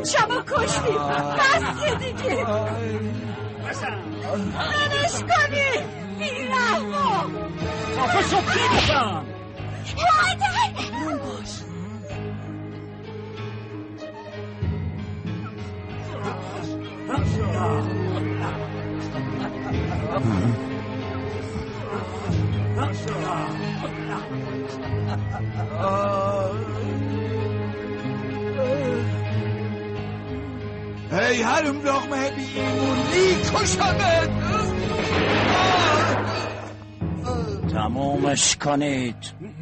بچه‌مو کشتیم. بسته دیگه. ولش کنید بی‌رحما. خفه شو پیرتم. مادر روی باش. ای هرم لغمه بی ایمون میکشمت. تمومش کنید.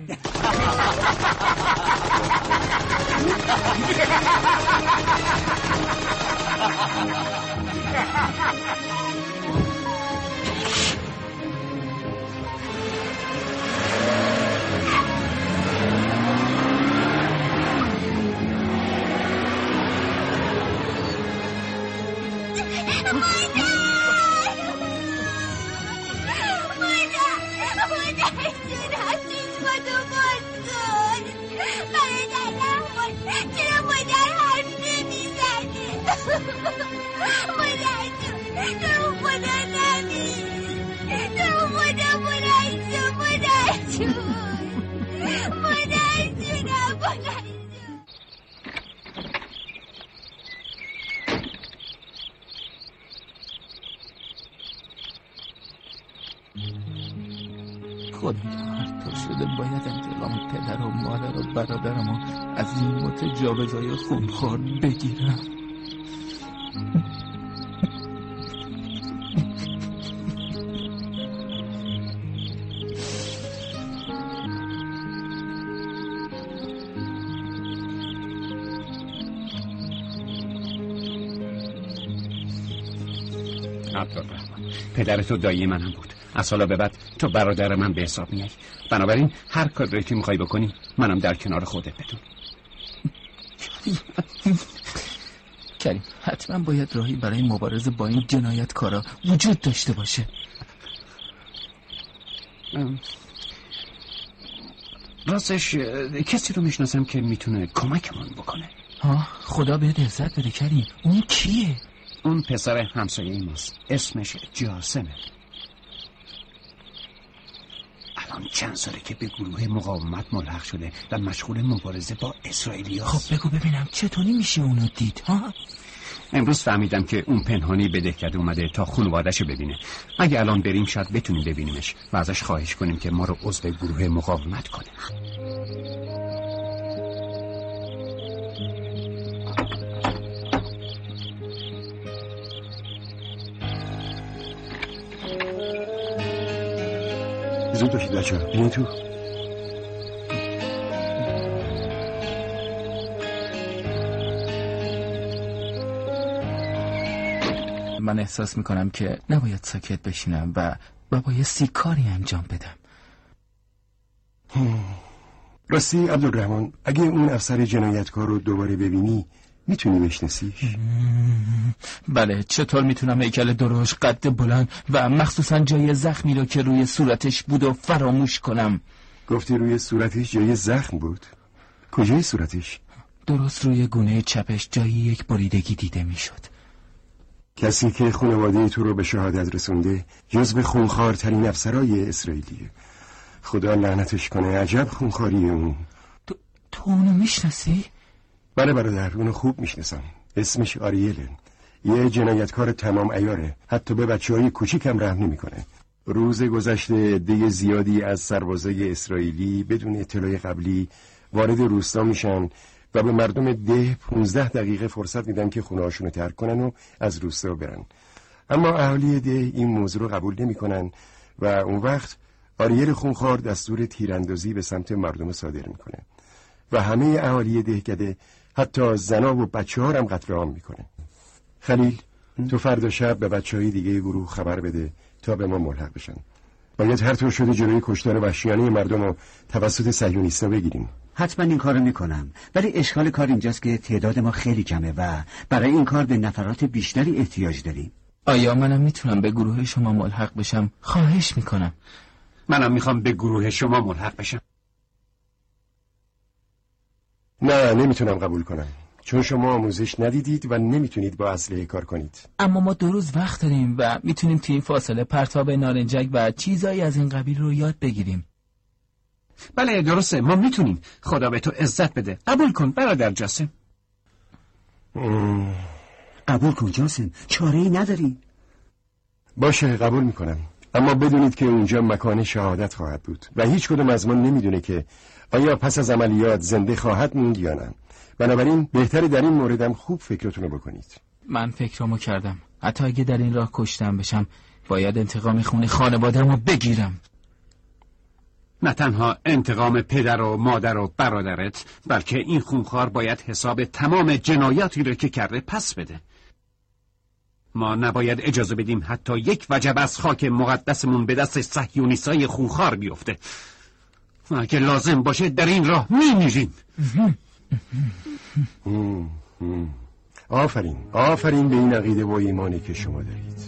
خدا هر طور شده باید انتقام پدر و مادر و برادرمو از این متجاوزای خونخوار بگیرم. عبدالرحمن، پدر تو دایی منم بود. از حالا به بعد تو برادر من به حساب میای. بنابراین هر کاری که میخوای بکنی منم در کنار خودت بدون. کریم، حتما باید راهی برای مبارزه با این جنایتکارا وجود داشته باشه. راستش کسی رو میشناسم که میتونه کمکمون بکنه. خدا بهت عزت بده کریم. اون کیه؟ اون پسر همسایه ماست. اسمش جاسمه. الان چند ساله که به گروه مقاومت ملحق شده و مشغول مبارزه با اسرائیلیاست. خب بگو ببینم چطوری میشه اونو دید؟ امروز فهمیدم که اون پنهانی به دهکده اومده تا خانواده‌شو ببینه. اگه الان بریم شاید بتونیم ببینیمش و ازش خواهش کنیم که ما رو عضو گروه مقاومت کنه. زود باشید بچه‌ها، بیاین تو. من احساس میکنم که نباید ساکت بشینم و بایستی کاری انجام بدم. راستی عبدالرحمن، اگه اون افسر جنایتکار رو دوباره ببینی میتونی بشناسیش؟ بله، چطور میتونم هیکل درشت قد بلند و مخصوصا جای زخمی رو که روی صورتش بود و فراموش کنم؟ گفتی روی صورتش جای زخم بود؟ کجای صورتش؟ درست روی گونه چپش جایی یک بریدگی دیده میشد. کسی که خانواده تو رو به شهادت رسونده جزو خونخوارترین افسرای اسرائیلیه. خدا لعنتش کنه. عجب خونخواری اون. تو اونو میشناسی؟ بله برادر، اونو خوب میشناسم. اسمش آریله. یه جنایتکار تمام عیاره. حتی به بچه‌های کوچیکم رحم نمی‌کنه. روز گذشته عده زیادی از سربازای اسرائیلی بدون اطلاع قبلی وارد روستا میشن و به مردم ده 15 دقیقه فرصت میدن که خونه‌هاشون رو ترک کنن و از روستا برن. اما اهالی ده این موضوع رو قبول نمی‌کنن و اون وقت آریل خونخوار دستور تیراندازی به سمت مردم صادر میکنه و همه اهالی دهکده حتی زنا و بچه‌ها هم قتل عام میکنه. خلیل، تو فردا شب به بچه‌های دیگه گروه خبر بده تا به ما ملحق بشن. باید هر طور شده جلوی کشتار وحشیانه مردم رو توسط صهیونیست‌ها بگیریم. حتما این کارو میکنم، ولی اشکال کار اینجاست که تعداد ما خیلی کمه و برای این کار به نفرات بیشتری احتیاج داریم. آیا منم میتونم به گروه شما ملحق بشم؟ خواهش میکنم. منم میخوام به گروه شما ملحق بشم. نه، نمیتونم قبول کنم. چون شما آموزش ندیدید و نمیتونید با اسلحه کار کنید. اما ما 2 روز وقت داریم و میتونیم توی این فاصله پرتاب نارنجک و چیزایی از این قبیل رو یاد بگیریم. بله درسته، ما میتونیم. خدا به تو عزت بده. قبول کن برادر جاسم. قبول کن جاسم، چاره‌ای نداری. باشه قبول میکنم، اما بدونید که اونجا مکان شهادت خواهد بود و هیچ کدوم از ما نمیدونه که آیا پس از عملیات زنده خواهد موند یا نه. بنابراین بهتره در این موردم خوب فکرتون رو بکنید. من فکرامو کردم. حتی اگه در این راه کشتم بشم باید انتقام خون خانواده‌مو بگیرم. نه تنها انتقام پدر و مادر و برادرت، بلکه این خونخوار باید حساب تمام جنایاتی رو که کرده پس بده. ما نباید اجازه بدیم حتی یک وجب از خاک مقدسمون به دست صهیونیستای خونخوار بیفته. اگه لازم باشه در این راه میمیریم. آفرین به این عقیده و ایمانی که شما دارید.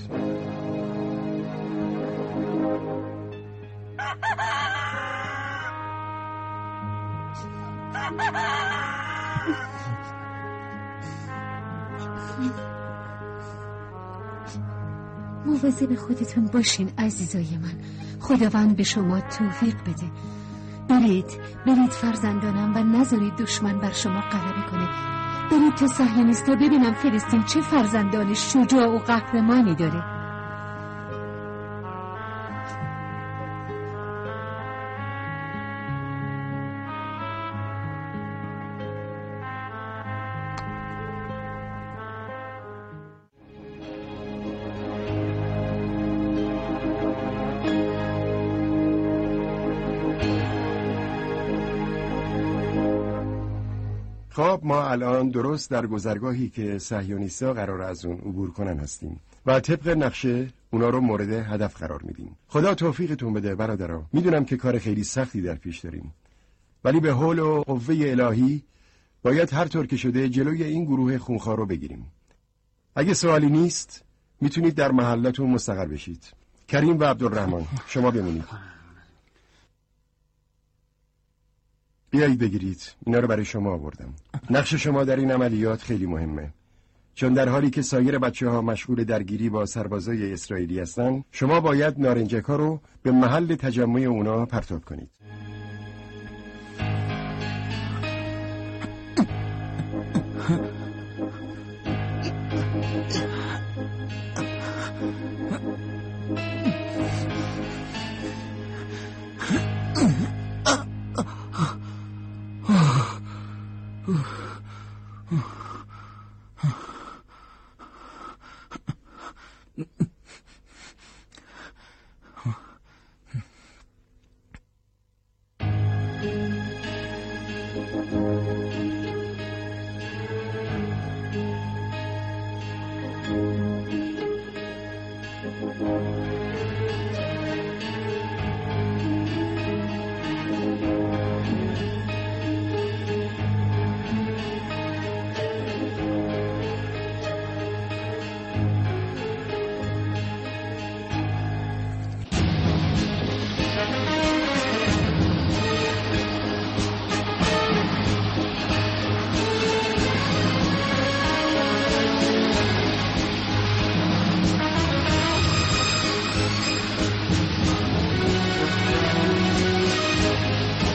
مواظب خودتون باشین عزیزای من. خداوند به شما توفیق بده. برید فرزندانم و نذارید دشمن بر شما غلبه کنه. برید تا صهیونیستا ببینم فلسطین چه فرزندان شجاع و قهرمانی داره. خب ما الان درست در گذرگاهی که صهیونیست‌ها قرار از اون عبور کنن هستیم و طبق نقشه اونا رو مورد هدف قرار میدیم. خدا توفیقتون بده برادرها. میدونم که کار خیلی سختی در پیش داریم، ولی به حول و قوه الهی باید هر طور که شده جلوی این گروه خونخوار رو بگیریم. اگه سوالی نیست میتونید در محلاتون مستقر بشید. کریم و عبدالرحمن شما بمونید. بیایید بگیرید، اینا رو برای شما آوردم. نقش شما در این عملیات خیلی مهمه، چون در حالی که سایر بچه‌ها مشغول درگیری با سربازای اسرائیلی هستن، شما باید نارنجک‌ها رو به محل تجمع اونا پرتاب کنید.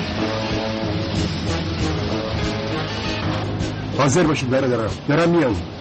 حاضر باشید برادران، دارم میام.